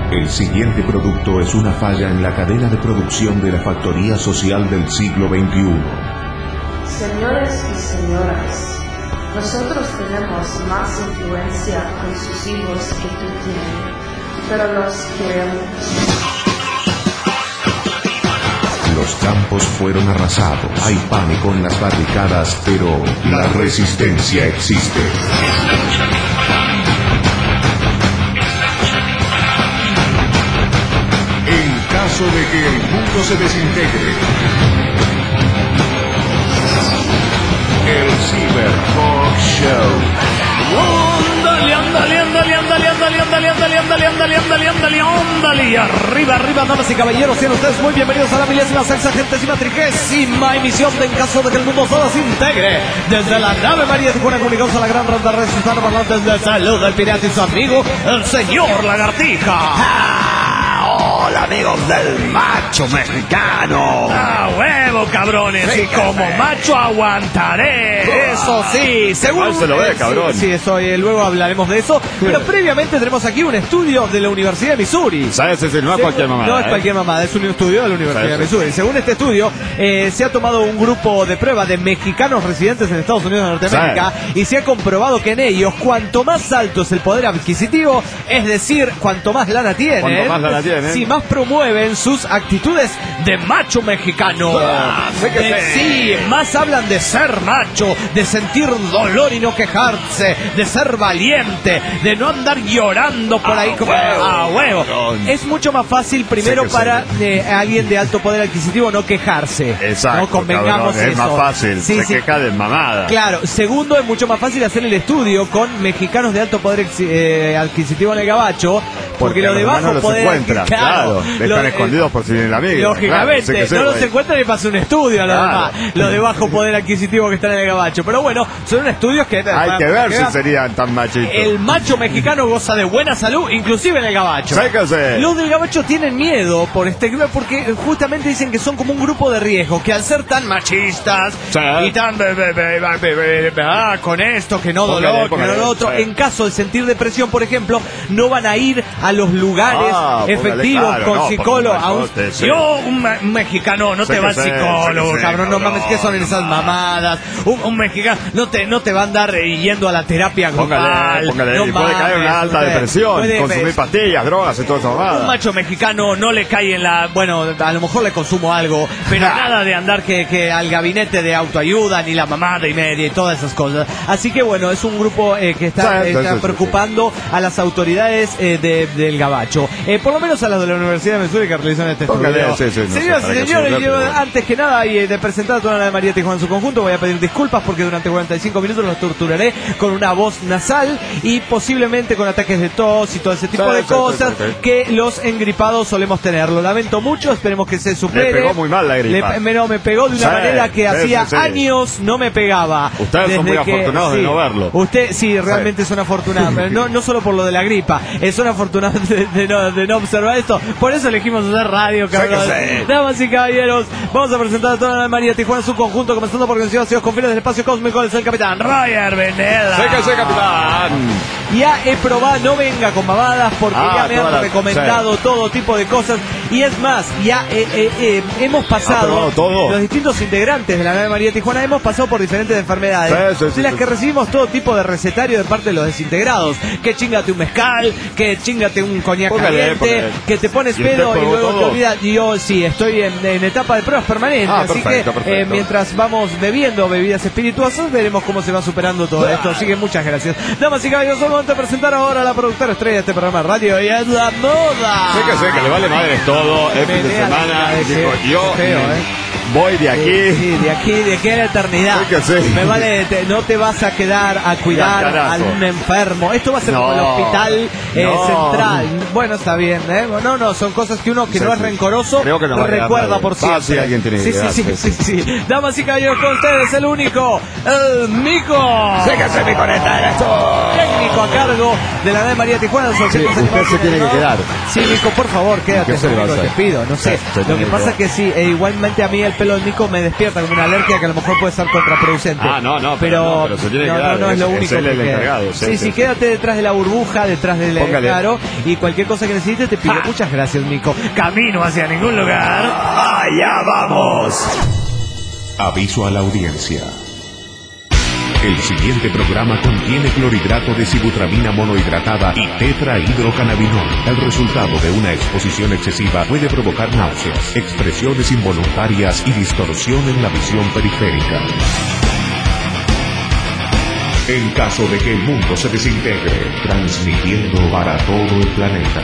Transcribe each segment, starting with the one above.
El siguiente producto es una falla en la cadena de producción de la factoría social del siglo XXI. Señores y señoras, nosotros tenemos más influencia con sus hijos que tú tienes, pero los queremos. Los campos fueron arrasados, hay pánico en las barricadas, pero la resistencia existe. En caso de que el mundo se desintegre, el Cyber Talk Show. Ándale. Arriba, damas y caballeros, sean ustedes muy bienvenidos a la 1630 emisión de En caso de que el mundo se desintegre. Desde la nave María Tijuana comunicados a la gran ronda red hispanoparlantes de salud del pirata y su amigo, el señor Lagartija. Hola amigos del macho mexicano. Huevo, cabrones. Sí, y como macho aguantaré. Eso sí, seguro. se lo ve, cabrón. Sí, eso, luego hablaremos de eso. Pero previamente tenemos aquí un estudio de la Universidad de Missouri. ¿Sabes? No es cualquier mamada. No es cualquier mamada, es un estudio de la Universidad de Missouri. Según este estudio, se ha tomado un grupo de prueba de mexicanos residentes en Estados Unidos de Norteamérica y se ha comprobado que en ellos, cuanto más alto es el poder adquisitivo, es decir, cuanto más lana tienen, si más promueven sus actitudes de macho mexicano. Sí, más hablan de ser macho, de sentir dolor y no quejarse, de ser valiente, de no andar llorando por ahí como a huevo. Es mucho más fácil primero para alguien de alto poder adquisitivo no quejarse. Exacto, no convengamos cabrón, es eso. más fácil, se queja de mamada. Claro, segundo, es mucho más fácil hacer el estudio con mexicanos de alto poder adquisitivo en el gabacho, porque lo de bajo poder adquisitivo, claro, están escondidos por si viene el amigo. Lógicamente, claro, no los encuentran y pasa un estudio a los demás, los de bajo poder adquisitivo que están en el gabacho. Pero bueno, son estudios que hay que ver si serían tan machitos. El macho mexicano goza de buena salud, inclusive en el gabacho. Sécase. Los del gabacho tienen miedo porque justamente dicen que son como un grupo de riesgo, que al ser tan machistas y tan con esto, que no dolor, que no lo otro, en caso de sentir depresión, por ejemplo, no van a ir a los lugares efectivos con psicólogos. Yo, un mexicano, no te va al psicólogo, cabrón, no mames, ¿qué son esas mamadas? Un mexicano no te va a andar yendo a la terapia grupal. Póngale, no puede caer en una alta depresión, consumir pastillas, drogas y todo eso. Un macho mexicano no le cae en la... Bueno, a lo mejor le consumo algo, pero nada de andar que al gabinete de autoayuda, ni la mamada y media y todas esas cosas. Así que bueno, es un grupo que está preocupando a las autoridades del gabacho. Por lo menos a las de la Universidad de Missouri que realizan este estudio. Señoras y señores, yo antes que nada y de presentar a toda la María Tijuana en su conjunto, voy a pedir disculpas porque durante 45 minutos los torturaré con una voz nasal y posiblemente con ataques de tos y todo ese tipo de cosas que los engripados solemos tener. Lo lamento mucho, esperemos que se supere. Le pegó muy mal la gripa. Me pegó de una manera que hacía años no me pegaba. Ustedes son muy afortunados de no verlo. Usted realmente son afortunados, pero no solo por lo de la gripa, son afortunados de no observar esto. Por eso elegimos hacer radio, cabrón. Damas y caballeros, vamos a presentar a toda la María Tijuana en su conjunto, comenzando por vencidos con fines del espacio cósmico. Es el capitán Roger Veneda. Sécase, capitán. Ya he probado, no venga con mamadas porque ya me han recomendado todo tipo de cosas. Y es más, ya hemos pasado, los distintos integrantes de la nave María Tijuana hemos pasado por diferentes enfermedades, de las que recibimos todo tipo de recetario de parte de los desintegrados. Que chingate un mezcal, que chingate un coñac caliente, que te pones pedo y luego te olvidas. Y yo sí, estoy en etapa de pruebas permanentes, así que mientras vamos bebiendo bebidas espirituosas, veremos cómo se va superando todo esto. Así que muchas gracias. Damas y caballeros, vamos a presentar ahora a la productora estrella de este programa de radio, y es la moda. Sé que le vale madre todo, es fin de semana, digo, yo voy de aquí. De aquí a la eternidad. Me vale, no te vas a quedar a cuidar a un enfermo. Esto va a ser como el hospital central. Bueno, está bien, No, son cosas que uno que no es rencoroso recuerda por siempre. Si alguien tiene sí. Damas y caballeros, con ustedes el único, el Mico. Sécase, Miconeta, eres tú. Técnico a cargo de la nave María Tijuana. Usted se tiene que quedar. Sí, Mico, por favor, quédate. Te pido, no sé. Lo que pasa es que sí, igualmente a mí el pelo del Nico me despierta como una alergia que a lo mejor puede ser contraproducente. Pero se tiene que dar, no es lo único. Es él el encargado. Sí, quédate detrás de la burbuja, detrás del claro, y cualquier cosa que necesites te pido. Muchas gracias, Nico. Camino hacia ningún lugar. ¡Allá vamos! Aviso a la audiencia. El siguiente programa contiene clorhidrato de sibutramina monohidratada y tetrahidrocannabinol. El resultado de una exposición excesiva puede provocar náuseas, expresiones involuntarias y distorsión en la visión periférica. En caso de que el mundo se desintegre, transmitiendo para todo el planeta.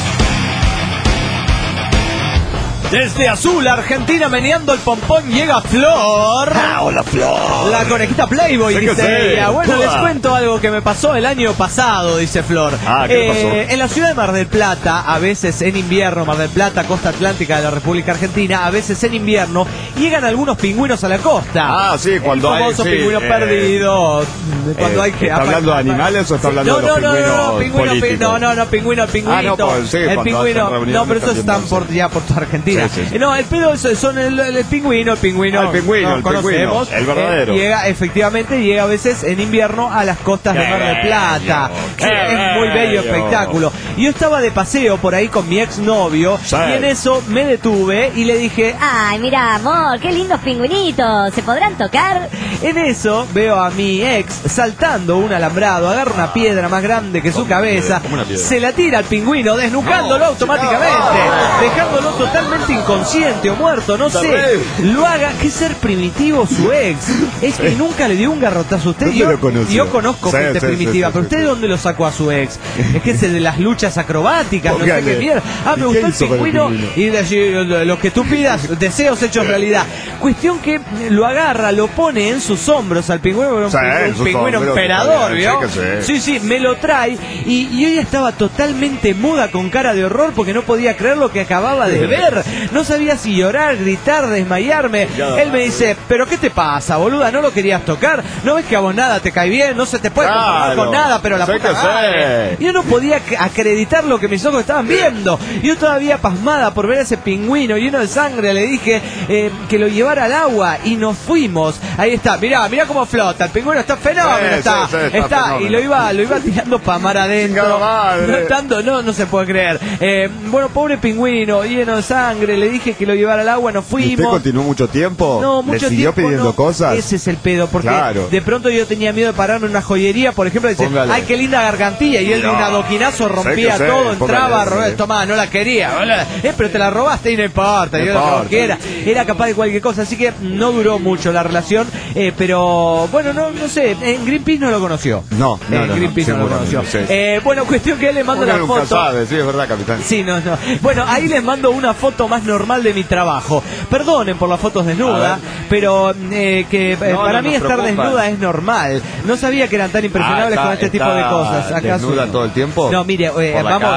Desde Azul, Argentina, meneando el pompón, llega Flor. Hola, Flor. La conejita Playboy, sí, dice ella. Bueno, les cuento algo que me pasó el año pasado, dice Flor. ¿Qué pasó? En la ciudad de Mar del Plata, a veces en invierno, Mar del Plata, costa atlántica de la República Argentina, a veces en invierno, llegan algunos pingüinos a la costa. Sí, cuando hay... pingüinos perdidos. Cuando hay que... ¿Está hablando de animales o está hablando de los pingüinos? No, pingüinito. El pingüino. No, pero esos están por toda Argentina. Sí. No, el pedo son el pingüino. El conocemos. El verdadero. Llega a veces en invierno a las costas de Mar del Plata. Es muy bello espectáculo. Yo estaba de paseo por ahí con mi exnovio y en eso me detuve y le dije: ay, mira, amor, qué lindos pingüinitos, ¿se podrán tocar? En eso veo a mi ex saltando un alambrado, agarra una piedra más grande que su cabeza, se la tira al pingüino, desnucándolo automáticamente, dejándolo totalmente inconsciente o muerto, no sé. Lo haga, qué ser primitivo su ex. Es que nunca le dio un garrotazo a usted. Yo conozco gente primitiva, pero ¿usted de dónde lo sacó a su ex? Es que es el de las luchas acrobáticas, no sé qué mierda. Me gustó el pingüino y lo que tú pidas, deseos hechos realidad. Cuestión que lo agarra, lo pone en sus hombros al pingüino, un pingüino emperador, ¿vio? Sí, me lo trae y yo ya estaba totalmente muda, con cara de horror, porque no podía creer lo que acababa de ver. No sabía si llorar, gritar, desmayarme. Él me dice: ¿pero qué te pasa, boluda? ¿No lo querías tocar? ¿No ves que a vos nada te cae bien? No se te puede controlar con nada, pero la puta madre. Yo no podía acreditar lo que mis ojos estaban viendo. Yo todavía pasmada por ver a ese pingüino lleno de sangre, le dije que lo llevara al agua y nos fuimos. Ahí está, mirá cómo flota. El pingüino está fenómeno, está fenómeno. Y lo iba tirando para mar adentro. No se puede creer. Bueno, pobre pingüino, lleno de sangre, le dije que lo llevara al agua, nos fuimos. ¿Y usted continuó mucho tiempo? No, mucho ¿Le siguió tiempo, pidiendo cosas? Ese es el pedo, porque de pronto yo tenía miedo de pararme en una joyería, por ejemplo, dice: ay, qué linda gargantilla, y él de un adoquinazo rompía todo, entraba, tomaba, no la quería, pero te la robaste y no importa, yo lo que quiera. Era capaz de cualquier cosa, así que no duró mucho la relación, pero bueno, no sé, en Greenpeace no lo conoció. No, Greenpeace no lo conoció. Bueno, cuestión que él le mando la foto. Sabe, sí, es verdad, capitán. Sí, no. Bueno, ahí les mando una foto más normal de mi trabajo. Perdonen por las fotos desnudas, pero para mí estar desnuda es normal. No sabía que eran tan impresionables con este tipo de cosas. ¿Desnuda todo el tiempo? No, mire, vamos.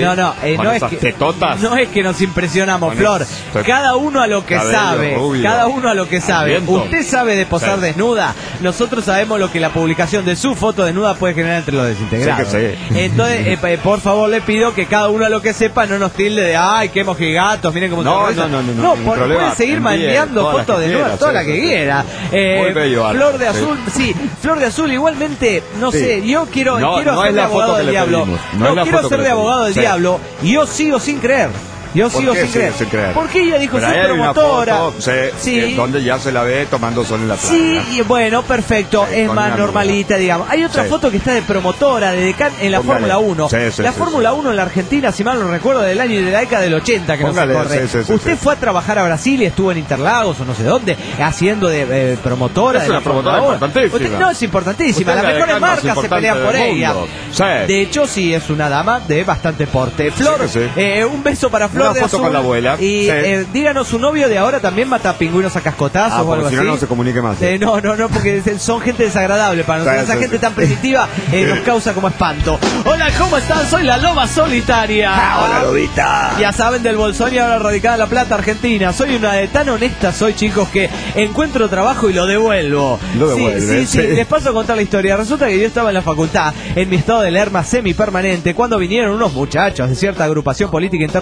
No es que nos impresionamos, Flor. Cada uno a lo que sabe. Cada uno a lo que sabe. Usted sabe de posar desnuda. Nosotros sabemos lo que la publicación de su foto desnuda puede generar entre los desintegrados. Entonces, por favor, le pido que cada uno a lo que sepa no nos tilde de: ay, qué mojigatos, miren cómo no, puede seguir enviando fotos desnudas, toda la que quiera. Flor de Azul, Flor de Azul, igualmente, no sé, yo quiero ser de abogado del diablo. Quiero ser de abogado del diablo y yo sigo sin creer. Yo sigo sin creer. Porque ella dijo: soy promotora. Donde ya se la ve tomando sol en la playa. Sí, bueno, perfecto. Es más normalita, digamos. Hay otra foto que está de promotora, de decán en la Fórmula 1. La Fórmula 1 en la Argentina, si mal no recuerdo, del año de la década del 80 que no se corre. Usted fue a trabajar a Brasil y estuvo en Interlagos o no sé dónde, haciendo de promotora. Es una promotora importantísima. No, es importantísima. Las mejores marcas se pelean por ella. De hecho, sí, es una dama de bastante porte. Flor, un beso para Flor. Una foto con la abuela. Y díganos, su novio de ahora también mata pingüinos a cascotazos o algo así. No se comunique más. No, porque son gente desagradable para nosotros. Esa gente tan primitiva nos causa como espanto. Hola, ¿cómo están? Soy la loba solitaria. Hola, lobita. Ya saben, del Bolsón y ahora radicada en La Plata, Argentina. Soy una de tan honesta, soy, chicos, que encuentro trabajo y lo devuelvo. Sí. Les paso a contar la historia. Resulta que yo estaba en la facultad, en mi estado de lerma semipermanente, cuando vinieron unos muchachos de cierta agrupación política interrumpiendo la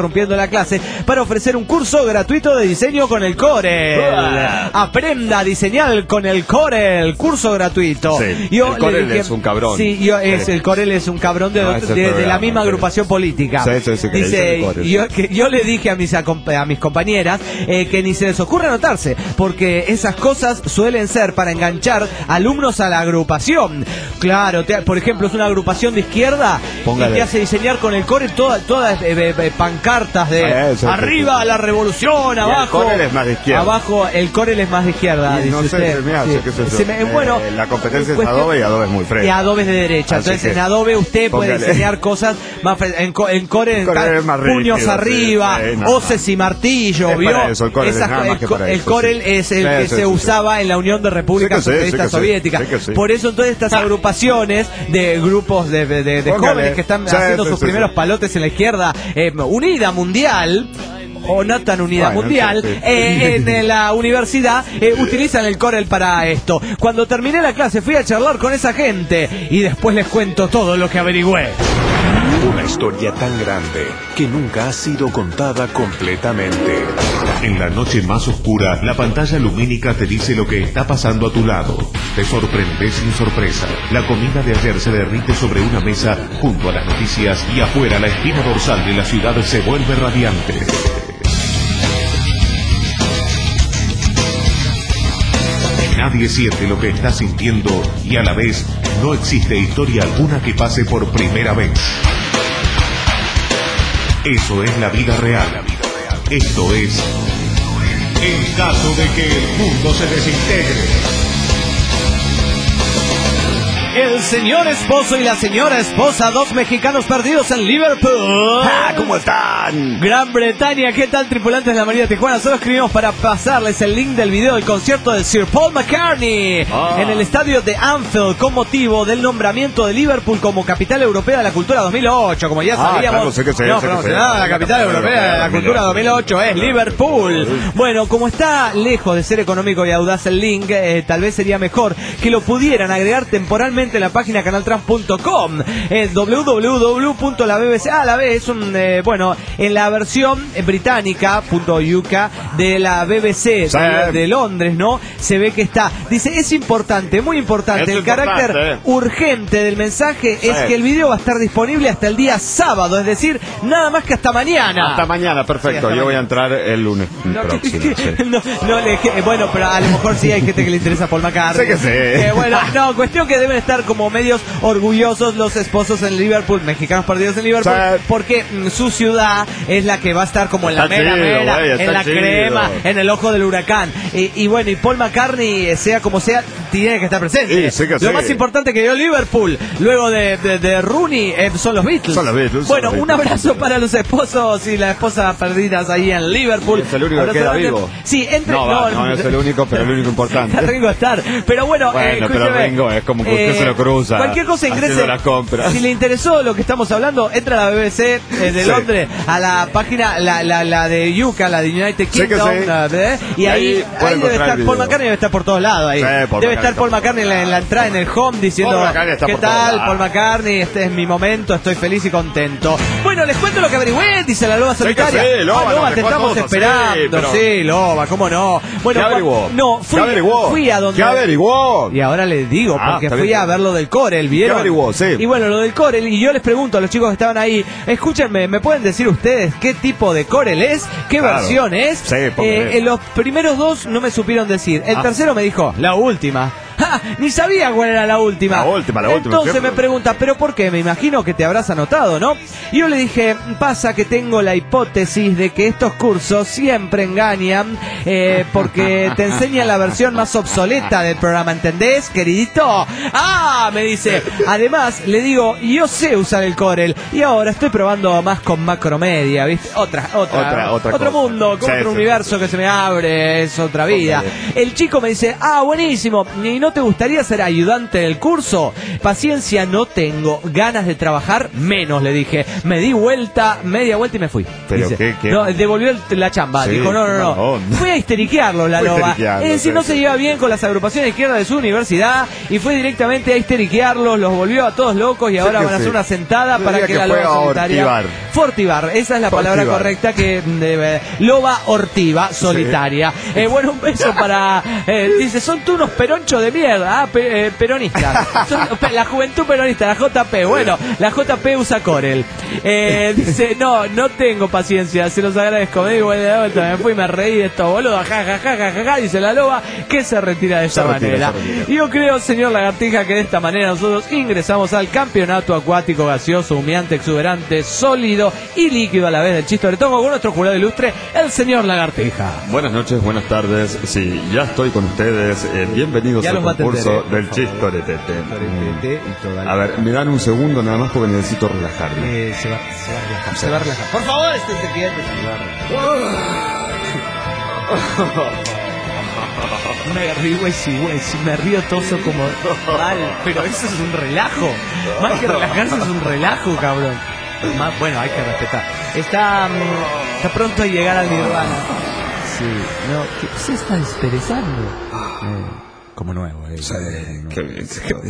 clase para ofrecer un curso gratuito de diseño con el Corel. Aprenda a diseñar con el Corel, curso gratuito. Sí, el Corel es un cabrón. Sí, el Corel es un cabrón de la misma agrupación política. Dice, yo le dije a mis compañeras que ni se les ocurre anotarse, porque esas cosas suelen ser para enganchar alumnos a la agrupación. Claro, por ejemplo, es una agrupación de izquierda y te hace diseñar con el Corel todas pancartas de arriba la revolución, abajo. El Corel es más de izquierda. Abajo el Corel es más de izquierda. Dice no sé, usted. Bueno, la competencia es Adobe y Adobe es muy fresco. Y Adobe es de derecha. Entonces en Adobe usted puede diseñar cosas más en Corel puños arriba, hoces y martillo, ¿vio? Eso, el Corel es el que se usaba en la Unión de Repúblicas Socialistas Soviéticas. Por eso entonces estas agrupaciones de grupos de jóvenes que están haciendo sus primeros palotes en la izquierda unida mundial, o no tan unida mundial, en la universidad utilizan el Corel para esto. Cuando terminé la clase fui a charlar con esa gente y después les cuento todo lo que averigüé. Una historia tan grande que nunca ha sido contada completamente. En la noche más oscura, la pantalla lumínica te dice lo que está pasando a tu lado. Te sorprendes sin sorpresa. La comida de ayer se derrite sobre una mesa junto a las noticias y afuera la espina dorsal de la ciudad se vuelve radiante. Nadie siente lo que está sintiendo y a la vez no existe historia alguna que pase por primera vez. Eso es la vida real. Esto es en caso de que el mundo se desintegre. El señor esposo y la señora esposa, dos mexicanos perdidos en Liverpool. ¿Cómo están? Gran Bretaña, ¿qué tal, tripulantes de la María Tijuana? Solo escribimos para pasarles el link del video del concierto de Sir Paul McCartney en el estadio de Anfield con motivo del nombramiento de Liverpool como capital europea de la cultura 2008. Como ya sabíamos, la capital europea de la cultura 2008 es Liverpool. Bueno, como está lejos de ser económico y audaz el link, tal vez sería mejor que lo pudieran agregar temporalmente en la página canaltrans.com, www.la.bbc. La B es en la versión británica .uk de la BBC de Londres, ¿no? Se ve que está, dice, es importante, muy importante, el carácter urgente del mensaje es que el video va a estar disponible hasta el día sábado, es decir, nada más que hasta mañana. Hasta mañana, perfecto. Yo voy a entrar el lunes próximo. Bueno, pero a lo mejor sí hay gente que le interesa a Paul McCartney. Sé que sí. Cuestión que deben estar como medios orgullosos los esposos en Liverpool, mexicanos perdidos en Liverpool, porque su ciudad es la que va a estar como en la mera, en la crema, en el ojo del huracán. Y Paul McCartney, sea como sea, tiene que estar presente. Lo más importante que dio Liverpool, luego de Rooney, son los Beatles. Bueno, un abrazo para los esposos y las esposas perdidas ahí en Liverpool. Es el único que queda vivo. Sí, no es el único, pero el único importante. Ringo Starr. Pero bueno, pero Ringo es como que usted se lo cruza. Cualquier cosa ingrese. Si le interesó lo que estamos hablando, entra a la BBC de Londres, a la página, la de UK, la de United Kingdom, y ahí debe estar Paul McCartney, debe estar por todos lados ahí. Debe estar Paul McCartney en la entrada, en el home, diciendo ¿qué tal, Paul McCartney? Este es mi momento, estoy feliz y contento. Bueno, les cuento lo que averigüé, dice la Loba Solitaria. Loba, te estamos esperando. Sí, Loba, cómo no. Bueno, fui a donde... ¿Qué averiguó? Y ahora les digo, porque fui a ver lo del Corel, ¿vieron? ¿Qué averiguó? Sí. Y bueno, lo del Corel, y yo les pregunto a los chicos que estaban ahí, escúchenme, ¿me pueden decir ustedes qué tipo de Corel es? ¿Qué versión es? Sí, los primeros dos no me supieron decir. El tercero me dijo, la última. Ni sabía cuál era la última. Entonces me pregunta, ¿pero por qué? Me imagino que te habrás anotado, ¿no? Y yo le dije, pasa que tengo la hipótesis de que estos cursos siempre engañan, porque te enseñan la versión más obsoleta del programa, ¿entendés, queridito? Me dice. Además, le digo, yo sé usar el Corel y ahora estoy probando más con Macromedia, ¿viste? Otro mundo, otro universo que se me abre, es otra vida. El chico me dice, buenísimo, y no ¿No te gustaría ser ayudante del curso? Paciencia no tengo, ganas de trabajar menos, le dije. Me di media vuelta y me fui. ¿Pero dice, qué? No, devolvió la chamba. Sí, dijo, no. Fui a histeriquearlo, la loba. Es decir, no se lleva bien con las agrupaciones izquierdas de su universidad y fue directamente a histeriquearlos, los volvió a todos locos y ahora van a hacer una sentada para que la loba solitaria... Fortivar, esa es la palabra correcta que loba ortiva solitaria. Bueno, un beso para... dice, son tú unos peronchos de mierda. Peronistas. La juventud peronista, la JP. Bueno, la JP usa Corel. Dice, no tengo paciencia, se los agradezco. Me di vuelta, me fui, me reí de esto, boludo. Ja, dice la loba, que se retira de esta manera. Y yo creo, señor Lagartija, que de esta manera nosotros ingresamos al campeonato acuático gaseoso, humeante, exuberante, sólido y líquido a la vez del Chistoretongo con nuestro jurado ilustre, el señor Lagartija. Buenas noches, buenas tardes. Sí, ya estoy con ustedes. Bienvenidos al concurso del Chistoretete. A ver, me dan un segundo nada más porque necesito relajarme. Se va a relajar. Por favor, esténse quietos. Me río toso como mal, pero eso es un relajo. Más que relajarse es un relajo, cabrón. Bueno, hay que respetar. Está pronto a llegar al Nirvana. Sí, no, ¿qué se está desperezando? Como nuevo, qué bien.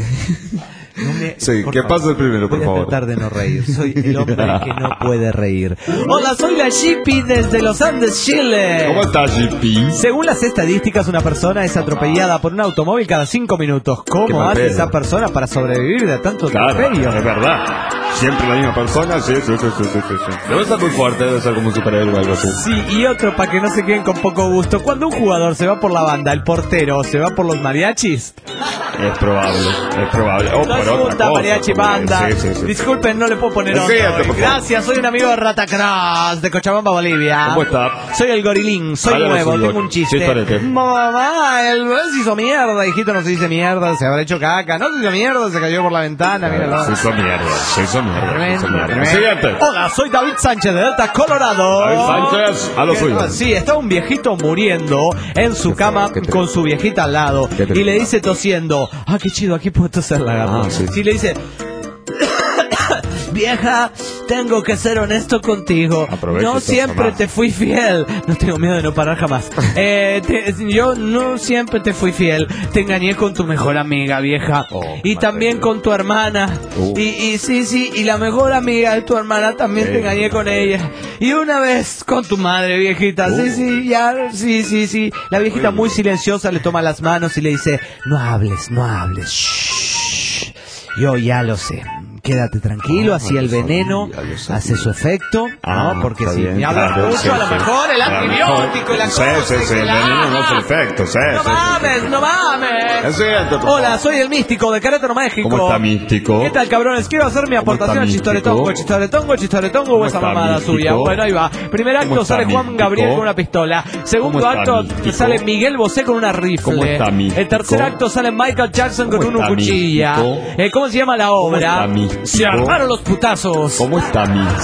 Sí, ¿qué pasa el primero, por favor? Voy a tratar de no reír. Soy el hombre que no puede reír. Hola, soy la Shippy desde los Andes, Chile. ¿Cómo estás, Shippy? Según las estadísticas, una persona es atropellada por un automóvil cada 5 minutos. ¿Cómo hace esa persona para sobrevivir de tanto atropello? Es verdad. Siempre la misma persona, sí. Debe ser muy fuerte, debe ser como un superhéroe o algo así. Sí, y otro, para que no se queden con poco gusto. Cuando un jugador se va por la banda, el portero se va por los mariachis. Es probable. Mariachi banda. Sí. Disculpen, no le puedo poner otro. Gracias, soy un amigo de Ratacross de Cochabamba, Bolivia. ¿Cómo está? Soy el Gorilín, soy nuevo, tengo un chiste. Mamá, él se hizo mierda, hijito, no se dice mierda, se habrá hecho caca, no se hizo mierda, se cayó por la ventana, míralo. Se hizo mierda. Siguiente. Hola, soy David Sánchez de Delta, Colorado. David Sánchez, a lo suyo. Sí, está un viejito muriendo en su cama con su viejita al lado y le dice tosiendo, qué chido, aquí puedo toser, lagarto. Sí, le dice, vieja, tengo que ser honesto contigo. No siempre te fui fiel. No tengo miedo de no parar jamás. Yo no siempre te fui fiel. Te engañé con tu mejor amiga, vieja. Y también con tu hermana. Y la mejor amiga de tu hermana también te engañé con ella. Y una vez con tu madre, viejita. Sí. La viejita muy silenciosa le toma las manos y le dice, no hables. Shh. Yo ya lo sé. Quédate tranquilo, así el veneno hace su efecto, ¿no? Porque si me hablas mucho, a lo mejor el antibiótico y la cosa. El veneno no hace efecto, No mames. Hola, soy el Místico de Querétaro, México. ¿Cómo está, Místico? ¿Qué tal, cabrones? Quiero hacer mi aportación al Chistoretongo o esa mamada suya. Bueno, ahí va. Primer acto sale Juan Gabriel con una pistola. Segundo acto sale Miguel Bosé con una rifle. El tercer acto sale Michael Jackson con una cuchilla. ¿Cómo se llama la obra? Se armaron los putazos. ¿Cómo está,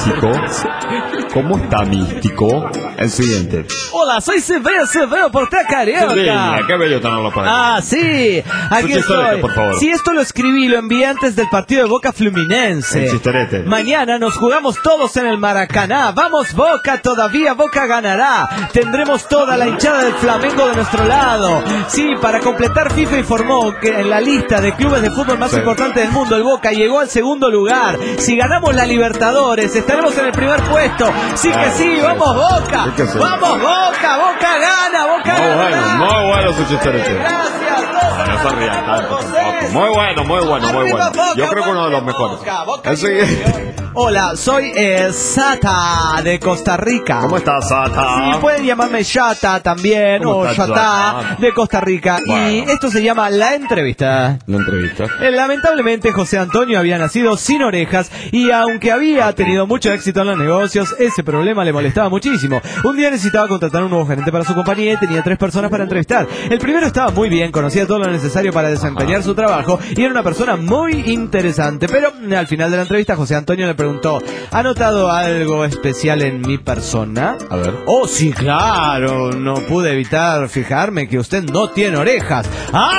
Místico? El siguiente. Hola, soy Severo Portea Carioca. Qué bello tenerlo por aquí. Sí. Aquí estoy. Por favor. Si esto lo escribí, lo envié antes del partido de Boca Fluminense. El chistorete. Mañana nos jugamos todos en el Maracaná. Vamos, Boca, todavía Boca ganará. Tendremos toda la hinchada del Flamengo de nuestro lado. Sí, para completar, FIFA informó que en la lista de clubes de fútbol más importante del mundo, el Boca llegó al segundo lugar. Si ganamos la Libertadores, estaremos en el primer puesto. Sí, vamos Boca. Vamos Boca gana, Boca gana. Muy bueno su chistorete. Gracias. No se rían tanto. Muy bueno. Yo creo que uno de los mejores. Hola, soy Sata de Costa Rica. ¿Cómo estás, Sata? Sí, pueden llamarme Shata también, o Shata de Costa Rica. Bueno. Y esto se llama La Entrevista. Lamentablemente, José Antonio había nacido sin orejas y aunque había tenido mucho éxito en los negocios, ese problema le molestaba muchísimo. Un día necesitaba contratar un nuevo gerente para su compañía y tenía 3 personas para entrevistar. El primero estaba muy bien, conocía todo lo necesario para desempeñar su trabajo y era una persona muy interesante. Pero al final de la entrevista, José Antonio le preguntó, ¿ha notado algo especial en mi persona? A ver. Oh, sí, claro, no pude evitar fijarme que usted no tiene orejas. ¡Ah!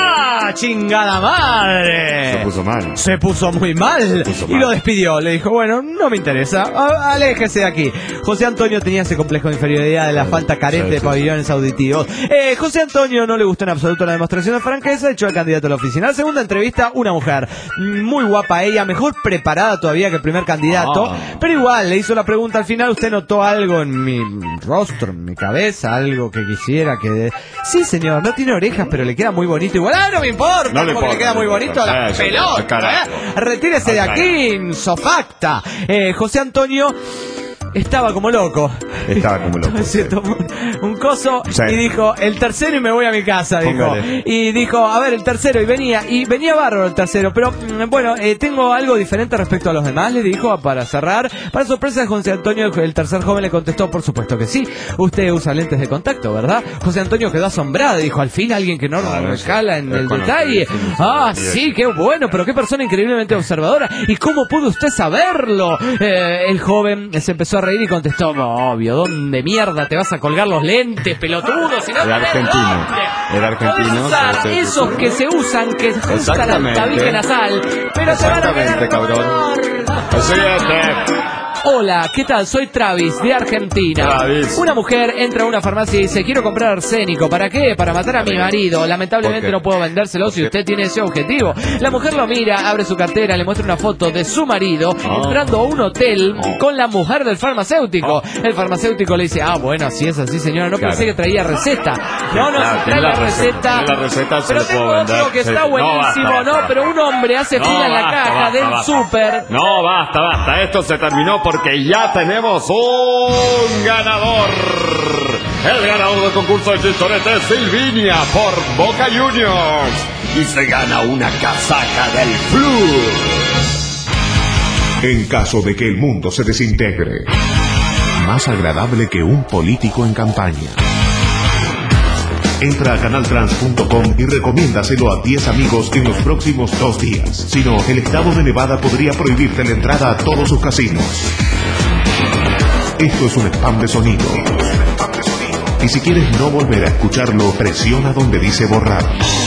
¡La chingada madre! Se puso mal. Se puso muy mal. Y lo despidió. Le dijo, bueno, no me interesa. Aléjese de aquí. José Antonio tenía ese complejo de inferioridad de la falta carente de pabellones auditivos. José Antonio no le gustó en absoluto la demostración de franqueza. Echó al candidato a la oficina. La segunda entrevista, una mujer. Muy guapa ella, mejor preparada todavía que el primer candidato. Pero igual, le hizo la pregunta al final. ¿Usted notó algo en mi rostro, en mi cabeza? Algo que quisiera que... Sí, señor, no tiene orejas, pero le queda muy bonito. Igual, no me importa, no porque le queda muy bonito la pelota. Retírese de aquí, insofacta. José Antonio estaba como loco. Se tomó un coso y dijo, el tercero y me voy a mi casa, dijo. Y dijo, a ver, el tercero, y venía bárbaro el tercero, pero bueno, tengo algo diferente respecto a los demás, le dijo, para cerrar. Para sorpresa de José Antonio, el tercer joven le contestó, por supuesto que sí, usted usa lentes de contacto, ¿verdad? José Antonio quedó asombrado, dijo, al fin alguien que no recala en el detalle. Sí, qué bueno, pero qué persona increíblemente observadora. ¿Y cómo pudo usted saberlo? El joven se empezó a reír y contestó, obvio, ¿dónde mierda te vas a colgar los lentes, pelotudo? Si no era argentino. Era argentino. Usar esos que se usan, que usan la tabique nasal, pero te van a quedar cabrón. Hola, ¿qué tal? Soy Travis, de Argentina. Una mujer entra a una farmacia y dice, quiero comprar arsénico. ¿Para qué? Para matar a mi marido. Lamentablemente no puedo vendérselo si usted tiene ese objetivo. La mujer lo mira, abre su cartera, le muestra una foto de su marido entrando a un hotel con la mujer del farmacéutico. El farmacéutico le dice, bueno, si es así, señora, no pensé que traía receta. No, trae la receta. Pero tengo otro que está buenísimo, pero un hombre hace fila en la caja del súper. No, basta. Esto se terminó porque ya tenemos un ganador. El ganador del concurso de chistorete es Silvinia por Boca Juniors. Y se gana una casaca del Flu. En caso de que el mundo se desintegre, más agradable que un político en campaña. Entra a canaltrans.com y recomiéndaselo a 10 amigos en los próximos 2 días. Si no, el estado de Nevada podría prohibirte la entrada a todos sus casinos. Esto es un spam de sonido. Y si quieres no volver a escucharlo, presiona donde dice borrar.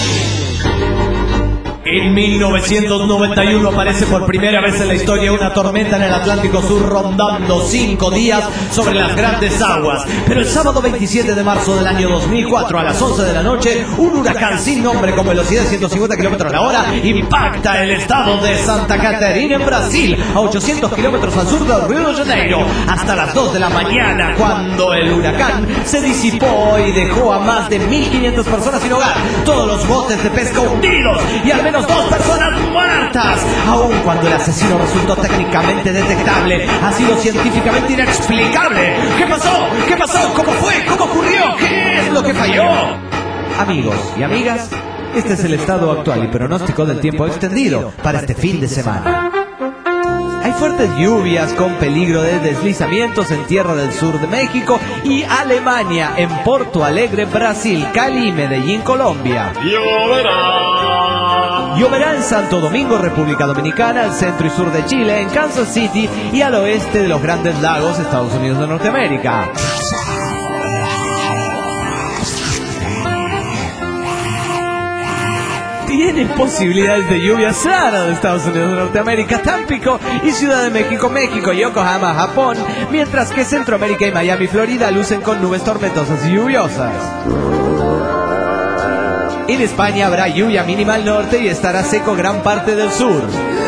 En 1991 aparece por primera vez en la historia una tormenta en el Atlántico Sur rondando 5 días sobre las grandes aguas. Pero el sábado 27 de marzo del año 2004 a las 11 de la noche, un huracán sin nombre con velocidad de 150 km a la hora impacta el estado de Santa Catarina en Brasil, a 800 kilómetros al sur del Río de Janeiro, hasta las 2 de la mañana, cuando el huracán se disipó y dejó a más de 1.500 personas sin hogar, todos los botes de pesca hundidos y al menos 2 personas muertas. Aun cuando el asesino resultó técnicamente detectable, ha sido científicamente inexplicable. ¿Qué pasó? ¿Cómo fue? ¿Cómo ocurrió? ¿Qué es lo que falló? Amigos y amigas, este es el estado actual y pronóstico del tiempo extendido para este fin de semana. Hay fuertes lluvias con peligro de deslizamientos en tierra del sur de México y Alemania, en Porto Alegre, Brasil, Cali y Medellín, Colombia. Lloverá en Santo Domingo, República Dominicana, al centro y sur de Chile, en Kansas City y al oeste de los Grandes Lagos, Estados Unidos de Norteamérica. Tienen posibilidades de lluvia Sara de Estados Unidos de Norteamérica, Tampico y Ciudad de México, Yokohama, Japón, mientras que Centroamérica y Miami, Florida lucen con nubes tormentosas y lluviosas. En España habrá lluvia mínima al norte y estará seco gran parte del sur.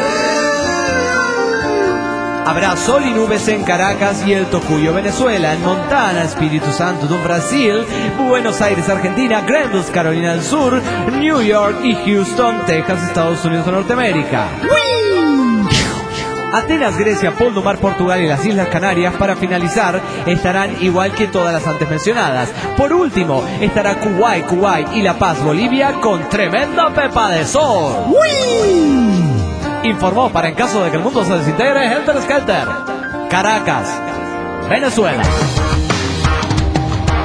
Habrá sol y nubes en Caracas y El Tocuyo, Venezuela, en Montana, Espíritu Santo do Brasil, Buenos Aires, Argentina, Greenville, Carolina del Sur, New York y Houston, Texas, Estados Unidos de Norteamérica. Atenas, Grecia, Pol do Mar, Portugal y las Islas Canarias, para finalizar, estarán igual que todas las antes mencionadas. Por último, estará Kuwait y La Paz, Bolivia, con tremenda pepa de sol. Informó para en caso de que el mundo se desintegre, Helter Skelter, Caracas, Venezuela.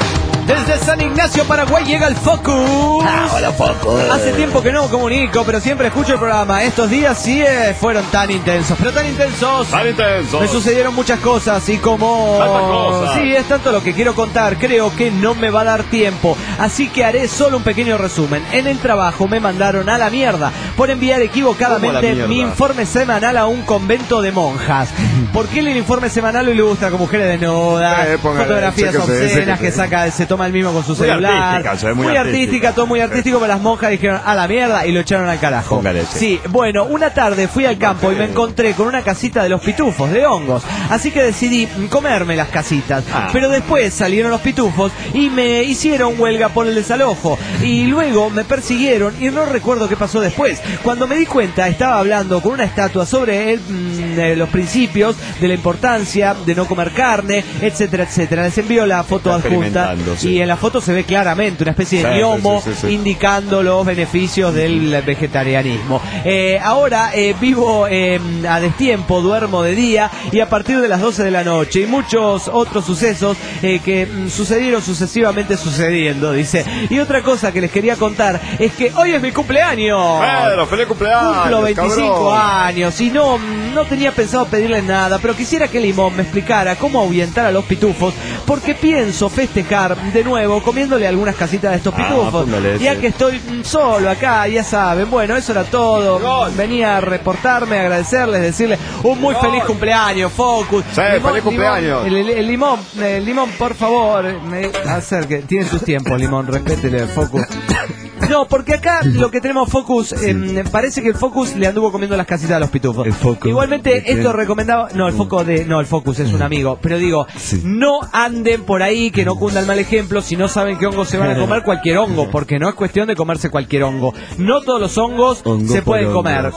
Desde San Ignacio, Paraguay, llega el Focus. Hola, Focus. Hace tiempo que no comunico, pero siempre escucho el programa. Estos días sí fueron tan intensos, pero tan intensos. Me sucedieron muchas cosas y como... ¿Tantas cosas? Sí, es tanto lo que quiero contar. Creo que no me va a dar tiempo. Así que haré solo un pequeño resumen. En el trabajo me mandaron a la mierda por enviar equivocadamente mi informe semanal a un convento de monjas. ¿Por qué el informe semanal lo ilustra con mujeres desnudas? Fotografías obscenas que saca, se toma el mismo con su celular. Muy artística, todo muy artístico, pero las monjas dijeron a la mierda y lo echaron al carajo. Sí, bueno, una tarde fui al campo y me encontré con una casita de los pitufos, de hongos. Así que decidí comerme las casitas. Pero después salieron los pitufos y me hicieron huelga por el desalojo. Y luego me persiguieron y no recuerdo qué pasó después. Cuando me di cuenta, estaba hablando con una estatua sobre los principios de la importancia de no comer carne, etcétera, etcétera. Les envío la foto adjunta y en la foto se ve claramente una especie de gnomo indicando los beneficios del vegetarianismo. Ahora vivo a destiempo, duermo de día y a partir de las 12 de la noche y muchos otros sucesos que sucedieron sucesivamente sucediendo, dice. Y otra cosa que les quería contar es que hoy es mi cumpleaños. Pedro, feliz cumpleaños. Cumplo 25 cabrón. años y no tenía pensado pedirles nada, pero quisiera que Limón me explicara cómo ahuyentar a los pitufos, porque pienso festejar de nuevo comiéndole algunas casitas de estos pitufos. Ya que estoy solo acá, ya saben. Bueno, eso era todo. Venía a reportarme, agradecerles, decirles un muy feliz cumpleaños, Focus. Sí, feliz cumpleaños. El Limón, por favor, me acerque. Tiene sus tiempos, Limón, respétele, Focus. No, porque acá lo que tenemos Focus, parece que el Focus le anduvo comiendo las casitas a los pitufos. Igualmente, esto recomendaba... No, el Focus es un amigo. Pero digo, no anden por ahí, que no cunda el mal ejemplo, si no saben qué hongos se van a comer, cualquier hongo, porque no es cuestión de comerse cualquier hongo. No todos los hongos se pueden comer.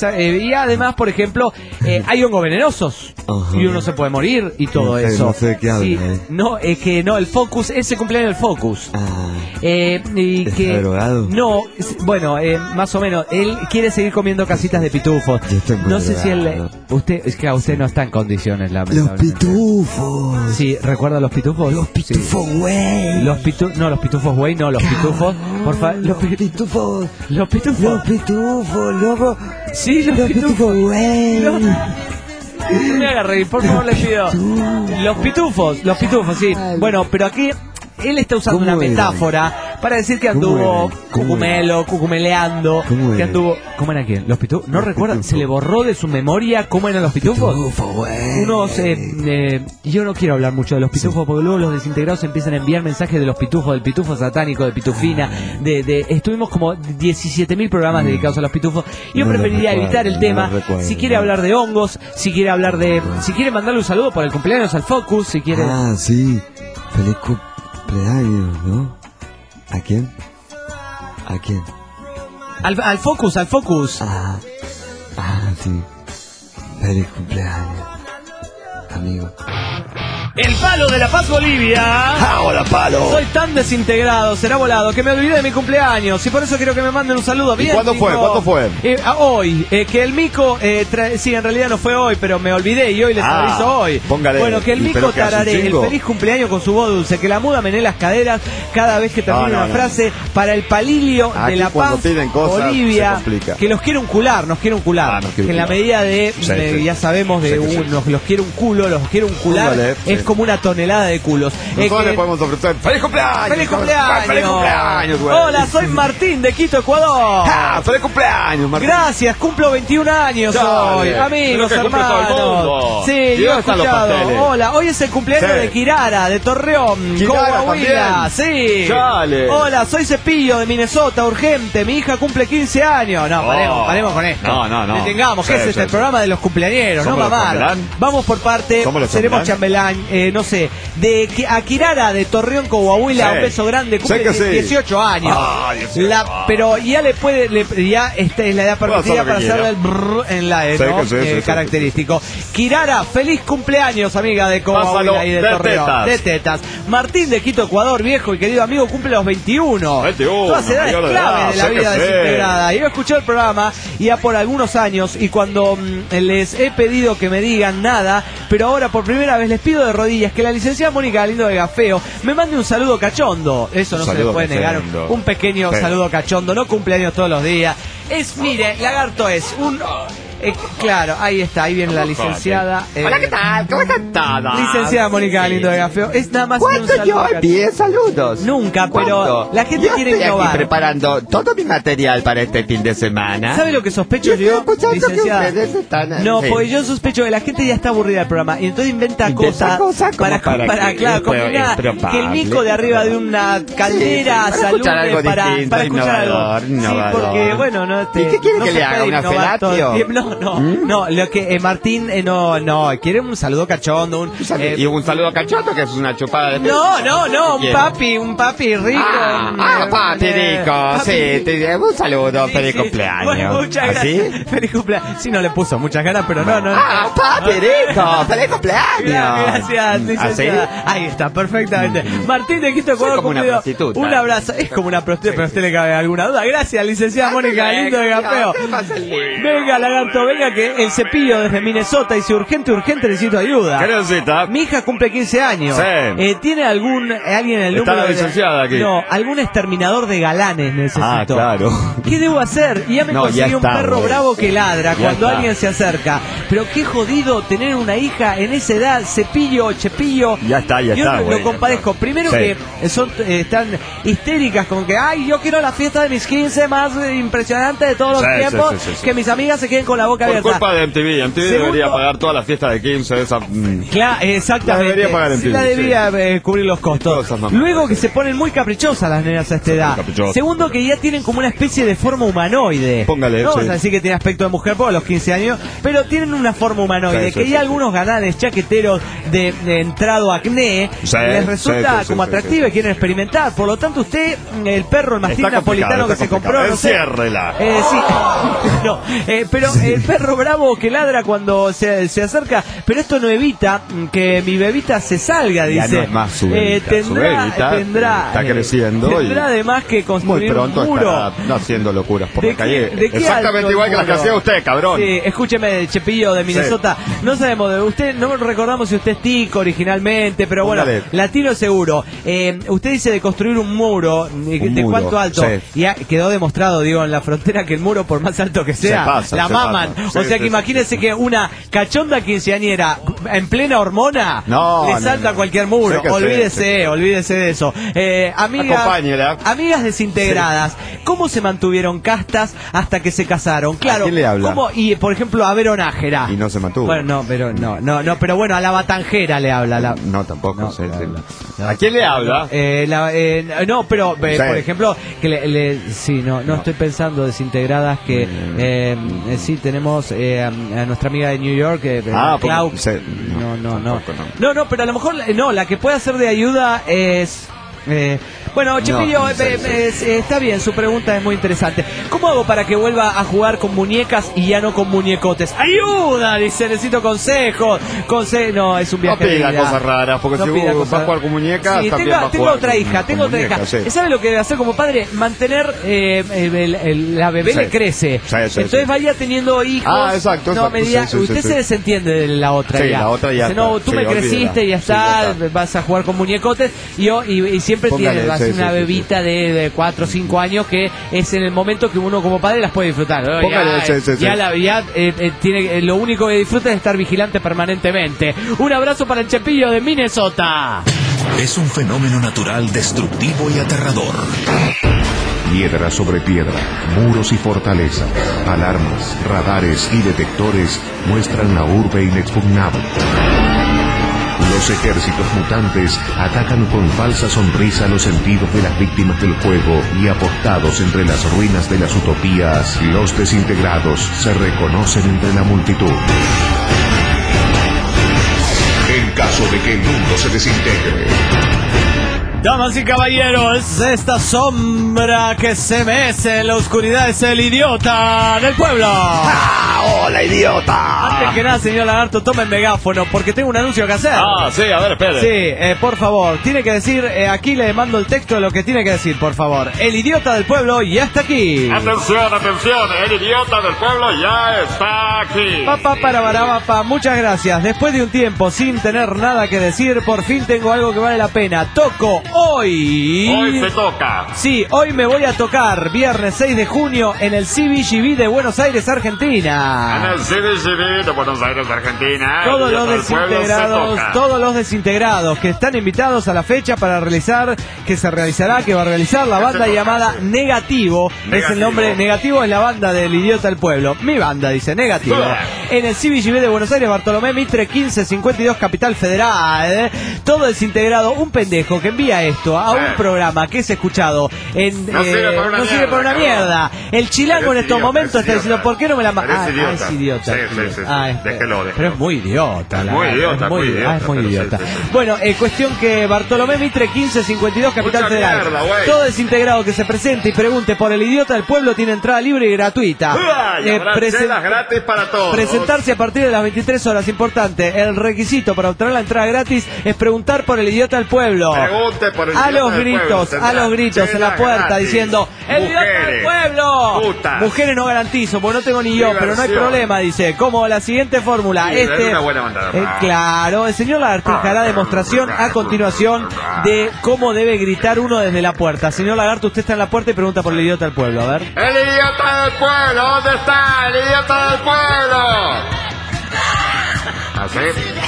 Y además, por ejemplo, hay hongos venenosos. Y uno se puede morir y todo eso. No sé de qué habla, No, es que no, el Focus, ese cumpleaños del Focus. Y que... drogado? No, bueno, más o menos. Él quiere seguir comiendo casitas de pitufos. No sé si él... Es que usted no está en condiciones, lamentablemente. Los pitufos. Sí, ¿recuerda los pitufos? Los pitufos, güey. Los pitufos, los pitufos, por favor. Los pitufos. Los pitufos, loco. Sí, los pitufos, güey. No me haga reír, por favor, le pido. Los pitufos, sí. Bueno, pero aquí... Él está usando una metáfora para decir que anduvo cucumeleando, que anduvo... ¿Cómo era quién? ¿Los pitufos? ¿No recuerda? ¿Se le borró de su memoria cómo eran los pitufos? Yo no quiero hablar mucho de los pitufos porque luego los desintegrados empiezan a enviar mensajes de los pitufos, del pitufo satánico, de pitufina, estuvimos como 17.000 programas dedicados a los pitufos. Yo preferiría evitar el tema. Si quiere hablar de hongos, si quiere hablar de... Si quiere mandarle un saludo por el cumpleaños al Focus, si quiere... Ah, sí. Feliz cumpleaños, ¿no? ¿A quién? Al Focus. Ah, sí. Feliz cumpleaños, amigo. El Palo de La Paz, Bolivia. ¡Hola, Palo! Soy tan desintegrado, será volado, que me olvidé de mi cumpleaños y por eso quiero que me manden un saludo. Bien, ¿y cuándo fue? Hoy, que el Mico, sí, en realidad no fue hoy, pero me olvidé y hoy les aviso hoy. Póngale. Bueno, que el Mico tararé el feliz cumpleaños con su voz dulce, que la muda menee las caderas cada vez que termine una frase para el Palilio de La Paz, Bolivia, que nos quiere uncular, que en la medida de, ya sabemos, los quiere un culo, es como una tonelada de culos. Nosotros le podemos ofrecer ¡Feliz cumpleaños! ¡Feliz cumpleaños! Güey. Hola, soy Martín de Quito, Ecuador. ¡Feliz cumpleaños, Martín! Gracias, cumplo 21 años hoy. Amigos, hermanos. Sí, yo he escuchado. Hola, hoy es el cumpleaños de Kirara, de Torreón, Coahuila. Sí. Chale. Hola, soy Cepillo de Minnesota, urgente. Mi hija cumple 15 años. No, paremos con esto. No. Detengamos, ¿qué es este? El programa de los cumpleañeros, no mamar. Vamos por parte. Seremos chambelán. No sé, a Kirara de Torreón, Coahuila, un beso grande, cumple 18 años. Pero ya ya esta es la edad permitida para hacerle el brrr en la característico. Kirara, feliz cumpleaños, amiga de Coahuila y de Torreón. De tetas. Martín de Quito, Ecuador, viejo y querido amigo, cumple los 21. Todas edades claves de la vida desintegrada. Yo he escuchado el programa ya por algunos años y cuando les he pedido que me digan nada, pero ahora por primera vez les pido de rodillas que la licenciada Mónica Galindo de Gafeo me mande un saludo cachondo. Eso no se le puede negar. Un pequeño saludo cachondo. No cumpleaños todos los días. Mire, Lagarto es un... claro, ahí está, ahí viene la licenciada. Hola, ¿qué tal? ¿Cómo están todos? Licenciada Mónica Galindo de Gafeo. Es nada más un saludo. ¿Cuánto yo envié saludos? Nunca, pero la gente quiere innovar. Estoy aquí preparando todo mi material para este fin de semana. ¿Sabe lo que sospecho yo, licenciada? No, porque yo sospecho que la gente ya está aburrida del programa y entonces inventa cosas para claro, combinar que el mico de arriba de una caldera salude para escuchar algo. Sí, porque bueno, no te... ¿Y qué quiere que le haga? ¿Una felatio? No, lo que Martín no, quiere un saludo cachondo, y un saludo cachondo que es una chupada de No, un papi rico. Papi rico, sí, un saludo, feliz cumpleaños. Bueno, muchas gracias. Feliz cumpleaños. Sí, no le puso muchas ganas, pero no. Papi rico, feliz cumpleaños. Gracias, licenciada. Ahí está, perfectamente. Martín de Quito, Ecuador, cumplido. Un abrazo. Es como una prostituta, pero a usted le cabe alguna duda. Gracias, licenciada Mónica Galindo de Gafeo. Venga, Lagarto, venga que el cepillo desde Minnesota dice urgente, necesito ayuda. ¿Qué necesita? Mi hija cumple 15 años. Sí. ¿Tiene alguien en el número? Está la licenciada aquí. No, algún exterminador de galanes necesito. Ah, claro. ¿Qué debo hacer? Y ya me conseguí un perro bravo que ladra cuando alguien se acerca. Pero qué jodido tener una hija en esa edad, cepillo, chepillo. Ya está. Yo lo compadezco. Primero que están histéricas con que, ay, yo quiero la fiesta de mis 15 más impresionante de todos los tiempos, que mis amigas se queden con la boca abierta. Por culpa de MTV debería pagar todas las fiestas de 15 de esa... Claro, exactamente. Debería pagar MTV. La debería cubrir los costos. Luego que se ponen muy caprichosas las nenas a esta edad. Segundo que ya tienen como una especie de forma humanoide. Póngale. No vamos a decir que tiene aspecto de mujer por los 15 años, pero tienen una forma humanoide. Que ya algunos galanes chaqueteros de entrado acné les resulta como atractivo y quieren experimentar. Por lo tanto, usted, el perro, el mastín napolitano que se compró, no sé. Sí. No, pero el perro bravo que ladra cuando se acerca, pero esto no evita que mi bebita se salga, dice. Ya no es más su bebita. Tendrá está creciendo. Tendrá además que construir muy pronto un muro. Estará haciendo locuras por la calle. Exactamente igual que las que hacía usted, cabrón. Sí, escúcheme, Chepillo de Minnesota. Sí. No sabemos de usted, no recordamos si usted es tico originalmente, pero bueno, latino seguro. Usted dice de construir un muro, ¿de cuánto alto? Sí. Y quedó demostrado, digo, en la frontera que el muro, por más alto que sea, la maman. O sea que imagínense que una cachonda quinceañera en plena hormona le salta a cualquier muro. Olvídese de eso. Amigas desintegradas, ¿cómo se mantuvieron castas hasta que se casaron? Claro. ¿A quién le habla? ¿Cómo? Y por ejemplo a Vero Nájera. Y no se mantuvo. Bueno, pero bueno, a la Batanjera le habla. No, tampoco. ¿A quién le habla? Por ejemplo, que no estoy pensando desintegradas que sí tenemos a nuestra amiga de New York, Clau. No, pero a lo mejor la que puede hacer de ayuda es bueno, Chepillo, está bien, su pregunta es muy interesante. ¿Cómo hago para que vuelva a jugar con muñecas y ya no con muñecotes? ¡Ayuda! Dice, necesito consejos. No, es un viaje de vida. No pida cosas raras, porque si vas a jugar con muñecas, sí, tengo otra hija. Sí. ¿Sabe lo que debe hacer como padre? Mantener, la bebé le crece. Sí, entonces vaya teniendo hijos. Exacto. No, me diga, usted se desentiende de la otra. Sí, la otra ya. Dice, no, tú me creciste y ya está, vas a jugar con muñecotes. Y siempre tienes una bebita de 4 o 5 años que es en el momento que uno como padre las puede disfrutar. Tiene, lo único que disfruta es estar vigilante permanentemente. Un abrazo para el Chepillo de Minnesota. Es un fenómeno natural destructivo y aterrador. Piedra sobre piedra, muros y fortalezas, alarmas, radares y detectores muestran la urbe inexpugnable. Los ejércitos mutantes atacan con falsa sonrisa los sentidos de las víctimas del juego y apostados entre las ruinas de las utopías, los desintegrados se reconocen entre la multitud. En caso de que el mundo se desintegre. Damas y caballeros, esta sombra que se mece en la oscuridad es el idiota del pueblo. ¡Hola, idiota! Antes que nada, señor Lagarto, tome el megáfono, porque tengo un anuncio que hacer. Sí, a ver, espere. Sí, por favor, tiene que decir, aquí le mando el texto de lo que tiene que decir, por favor. El idiota del pueblo ya está aquí. Atención, atención, el idiota del pueblo ya está aquí. Muchas gracias. Después de un tiempo sin tener nada que decir, por fin tengo algo que vale la pena. Toco hoy. Hoy se toca. Sí, hoy me voy a tocar, viernes 6 de junio, en el CBGB de Buenos Aires, Argentina. En el CBGB de Buenos Aires, Argentina. Todos los desintegrados que están invitados a la fecha para realizar, que va a realizar la banda llamada Negativo. Es el nombre, Negativo es la banda del idiota del pueblo. Mi banda dice Negativo. En el CBGB de Buenos Aires, Bartolomé Mitre 1552, Capital Federal. Todo desintegrado, un pendejo que envía esto a un programa que es escuchado en... No sirve por una mierda. El chilango en estos momentos está diciendo, ¿por qué no me la manda? Es idiota. Sí. Déjelo. Pero es muy idiota. Es muy idiota. Sí. Bueno, cuestión que Bartolomé Mitre 1552, Capital Federal. Todo desintegrado que se presente y pregunte por el idiota del pueblo tiene entrada libre y gratuita. Gratis para todos. Presentarse a partir de las 23 horas. Importante, el requisito para obtener la entrada gratis es preguntar por el idiota del pueblo. Pregunte por el a los gritos en la puerta gratis, diciendo ¡el idiota del pueblo! Putas. Mujeres no garantizo, porque no tengo ni yo, pero no hay problema, dice. Como la siguiente fórmula. Una buena bandada. Claro, el señor Lagarto hará demostración a continuación de cómo debe gritar uno desde la puerta. Señor Lagarto, usted está en la puerta y pregunta por el idiota del pueblo, a ver. ¡El idiota del pueblo! ¿Dónde está el idiota del pueblo? ¿Así?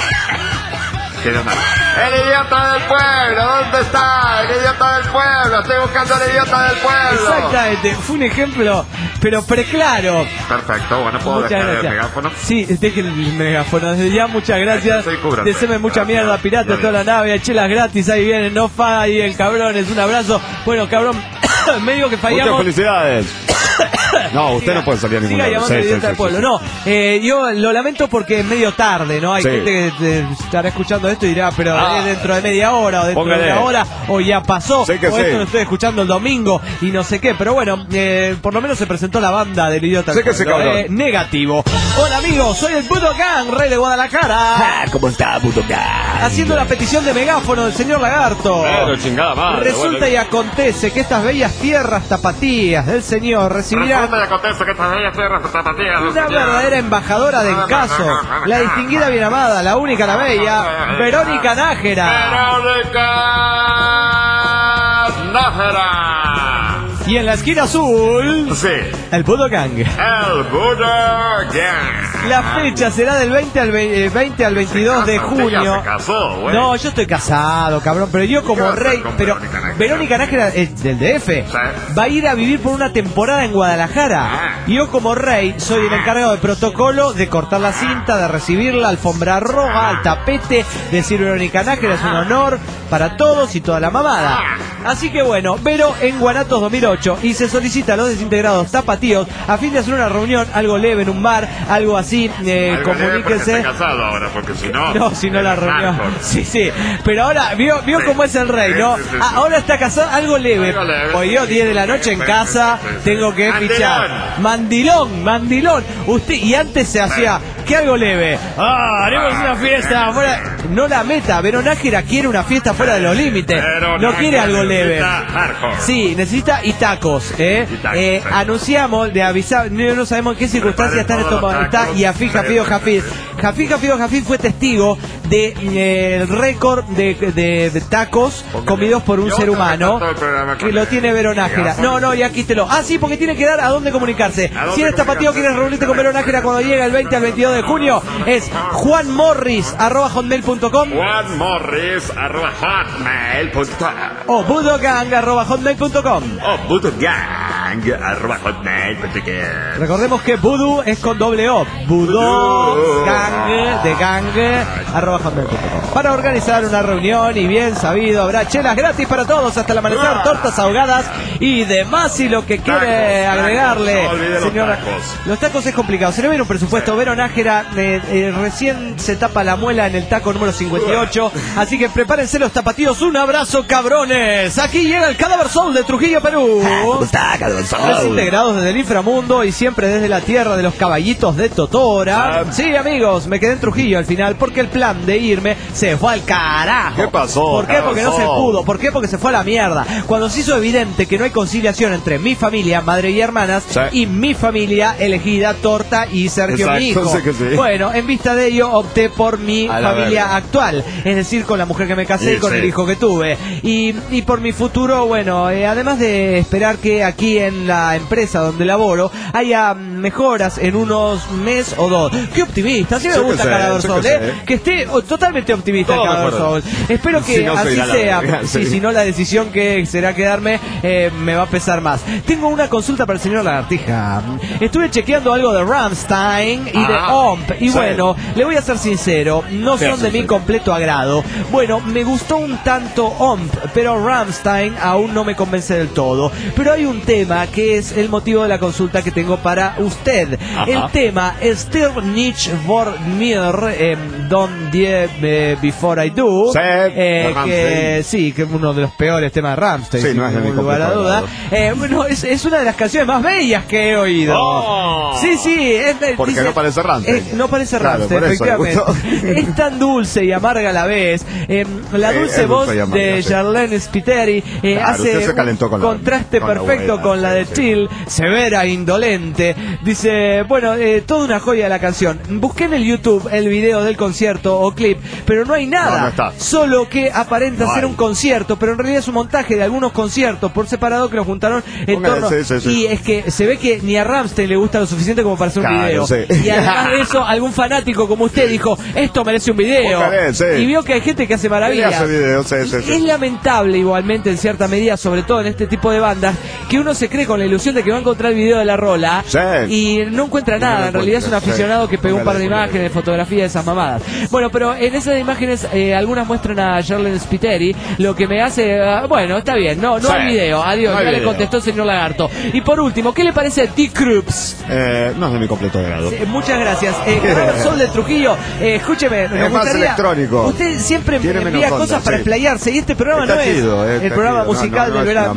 Queda mal. ¡El idiota del pueblo! ¿Dónde está? ¡El idiota del pueblo! ¡Estoy buscando al idiota del pueblo! Exactamente, fue un ejemplo, pero preclaro. Perfecto, bueno, ¿puedo dejar el megáfono? Sí, dejen el megáfono, desde ya, muchas gracias. Deseame mucha mierda, pirata, toda la nave, chelas gratis, ahí vienen, no fa, ahí el cabrón, es un abrazo. Bueno, cabrón, me digo que fallamos. Muchas felicidades. No, usted no puede salir a ningún lado. Sí. No, yo lo lamento porque es medio tarde, ¿no? Hay gente que estará escuchando esto y dirá, pero es dentro de media hora o dentro de una hora o ya pasó, o esto lo estoy escuchando el domingo y no sé qué, pero bueno, por lo menos se presentó la banda del idiota. Negativo. Hola amigos, soy el Budokan, rey de Guadalajara. ¿Cómo está, Budokan? Haciendo la petición de megáfono del señor Lagarto. Pero chingada madre. Resulta y acontece que estas bellas tierras tapatías del señor recibirán una verdadera embajadora de encaso, la distinguida bien amada, la única, la bella, Verónica Nájera. Y en la esquina azul, el Budokan. La fecha será del 20 al 22 de junio. Se casó, güey. No, yo estoy casado, cabrón, pero yo como rey, pero Verónica Nájera es del DF, va a ir a vivir por una temporada en Guadalajara. Yo como rey soy el encargado de protocolo, de cortar la cinta, de recibirla, alfombra roja, al tapete, decir Verónica Nájera, es un honor para todos y toda la mamada. Así que bueno, Vero en Guanatos 2008, y se solicita a los desintegrados tapatíos a fin de hacer una reunión, algo leve en un bar, algo así, comuníquense. Está casado ahora, porque si no... No, si no la reunión. Sí, pero ahora, vio cómo es el rey, ¿no? Ahora está casado, algo leve. Hoy yo 10 de la noche en casa, tengo que fichar. Mandilón. Usted, y antes se hacía, que algo leve. Haremos una fiesta afuera. No la meta, Vero Nájera quiere una fiesta fuera de los límites. No quiere algo leve. Sí, necesita tacos, anunciamos, de avisar, no sabemos en qué circunstancias está en estos momentos. Está Yafí Jafid. Jafid fue testigo del récord de tacos comidos por un ser humano, que lo tiene Vero Nájera. No, ya quítelo. Sí, porque tiene que dar a dónde comunicarse. Si eres tapatío, quieres reunirte con Vero Nájera cuando llega el 20 al 22 de junio, es juanmorris@hotmail.com o budogang@hotmail.com. Recordemos que Voodoo es con doble O. Budogang@hotmail.com. Para organizar una reunión, y bien sabido, habrá chelas gratis para todos hasta el amanecer, tortas ahogadas y demás. Y lo que quiere agregarle, señora, los tacos es complicado. Se le viene un presupuesto. Vero Nájera recién se tapa la muela en el taco número 58. Así que prepárense los tapatíos. Un abrazo, cabrones. Aquí llega el Cadáver Soul de Trujillo, Perú. ¿Cómo está, cabrón? Desintegrados desde el inframundo y siempre desde la tierra de los caballitos de Totora. Sí, amigos, me quedé en Trujillo al final porque el plan de irme se fue al carajo. ¿Qué pasó? ¿Por qué? Porque no se pudo. ¿Por qué? Porque se fue a la mierda. Cuando se hizo evidente que no hay conciliación entre mi familia, madre y hermanas, y mi familia elegida, Torta y Sergio, mi hijo. Sí. Bueno, en vista de ello opté por mi familia actual, es decir, con la mujer que me casé y con el hijo que tuve. Y por mi futuro, bueno, además de esperar que aquí en la empresa donde laboro haya mejoras en unos mes o dos. Qué optimista, así me gusta Carador Sol, que esté totalmente optimista Carador Sol. Espero que así sea. Si no, la decisión que será quedarme me va a pesar más. Tengo una consulta para el señor Lagartija. Estuve chequeando algo de Rammstein y de OMP, y bueno, le voy a ser sincero, no son de mi completo agrado. Bueno, me gustó un tanto OMP, pero Rammstein aún no me convence del todo. Pero hay un tema que es el motivo de la consulta que tengo para usted. El tema Stir nicht vor mir, Don't Die Before I Do, que es uno de los peores temas de Rammstein, sin lugar a duda. Bueno, es una de las canciones más bellas que he oído. Sí, porque no parece Rammstein. No parece Rammstein, efectivamente. Es tan dulce y amarga a la vez. La dulce voz de Charlene Spiteri hace un contraste perfecto con la de Till, severa, indolente. Dice, bueno, toda una joya de la canción. Busqué en el YouTube el video del concierto o clip, pero no hay nada. No solo que aparenta ser un concierto, pero en realidad es un montaje de algunos conciertos por separado que lo juntaron en torno. Y es que se ve que ni a Rammstein le gusta lo suficiente como para hacer un video. Y además de eso, algún fanático como usted dijo, esto merece un video. Y vio que hay gente que hace maravillas. Es lamentable igualmente en cierta medida, sobre todo en este tipo de bandas, que uno se cree con la ilusión de que va a encontrar el video de la rola y no encuentra nada. En realidad es un aficionado que pegó un par de imágenes, de fotografía de esas mamadas. Bueno, pero en esas imágenes algunas muestran a Charlene Spiteri, lo que me hace, bueno, está bien, no hay video, adiós, ya le contestó el señor Lagarto. Y por último, ¿qué le parece D-Krups? No es de mi completo agrado. Muchas gracias. Sol de Trujillo, escúcheme, me gustaría, más electrónico. Usted siempre envía cosas para explayarse y este programa no es el programa musical del verano.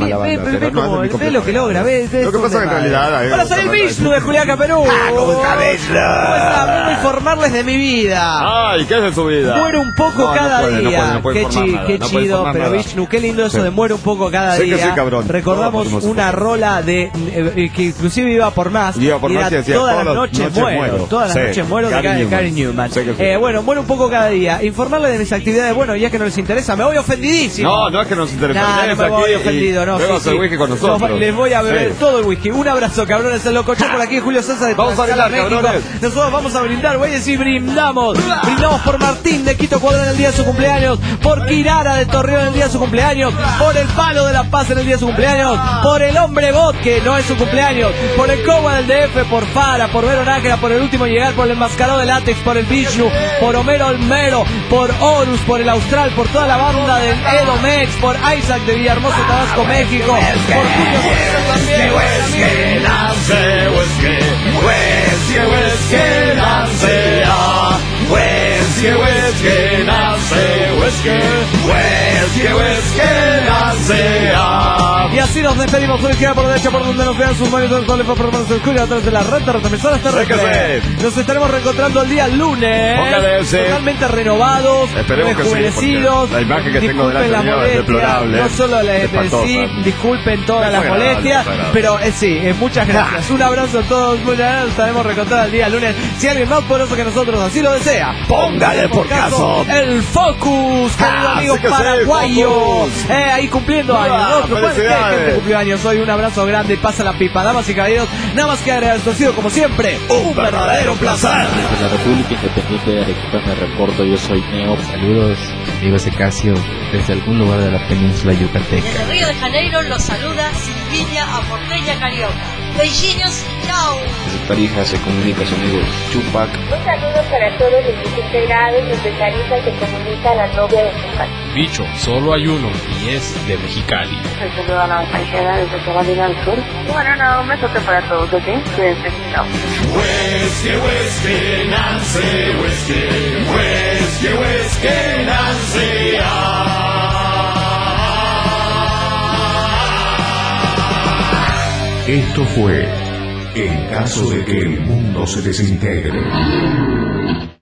Ve lo que logra, ve. Lo que pasa es que en realidad... Para salir Vishnu de Julián Caperú. ¿Cómo está Vishnu? Vengo a informarles de mi vida. Ay, ¿qué es de su vida? Muero un poco cada día. Qué chido, pero Vishnu, qué lindo eso de muero un poco cada día. Sí, cabrón. Recordamos una rola de que inclusive iba por más. Iba por más y decía, todas las noches muero. Todas las noches muero, de Gary Newman. Bueno, muero un poco cada día. Informarles de mis actividades, bueno, ya que no les interesa, me voy ofendidísimo. No es que nos interesa. No me voy ofendido, no. Luego el whisky con nosotros. Les voy a beber todo el whisky. Un abrazo, cabrones, el locochón por aquí, Julio César de Vamos a brindar, México. Nosotros vamos a brindar, voy a decir brindamos. Brindamos por Martín de Quito Cuadrón en el día de su cumpleaños, por Kirara de Torreón en el día de su cumpleaños, por el Palo de La Paz en el día de su cumpleaños, por el Hombre Bot, que no es su cumpleaños, por el Coba del DF, por Fara, por Vero Nájera, por el Último Llegar, por el Enmascarado de Látex, por el Vishnu, por Homero Olmero, por Horus, por el Austral, por toda la banda del Edomex, por Isaac de Villahermosa, Tabasco, México, por Julio César también. Y así nos despedimos por izquierda, por derecha, por donde nos vean sus manos, por a través de la red, retransmisora hasta nos estaremos reencontrando el día lunes, totalmente renovados, rejuvenecidos. La imagen que tengo delante la mío es deplorable. No solo disculpen todas las molestias, pero muchas gracias. Un abrazo a todos, muchas gracias. Estaremos reencontrados el día lunes. Si alguien más poderoso que nosotros así lo desea, póngale por caso el Focus, querido amigo paraguayo, ahí cumpliendo años. Gente cumplió años hoy. Un abrazo grande y pasa la pipa, damas y caballeros. Nada más que agregar, esto ha sido como siempre un verdadero placer. Desde la República Independiente de Arequipa me reporto, yo soy Neo. Saludos, amigos de Casio, desde algún lugar de la península yucateca. Desde Río de Janeiro los saluda Silvinia Aporteña Carioca. Beijinhos, chao. Desde Tarija se comunica su amigo Chupac. Un saludo para todos los 17 grados, desde Tarija se comunica la novia de Chupac. Bicho, solo hay uno y es de Mexicali. Un saludo a la paisana desde Carolina del Sur. Bueno, no, un besote para todos, ¿ok? Cuídense, chao. Whiskey, Nancy, whiskey, Nancy, Esto fue En caso de que el mundo se desintegre.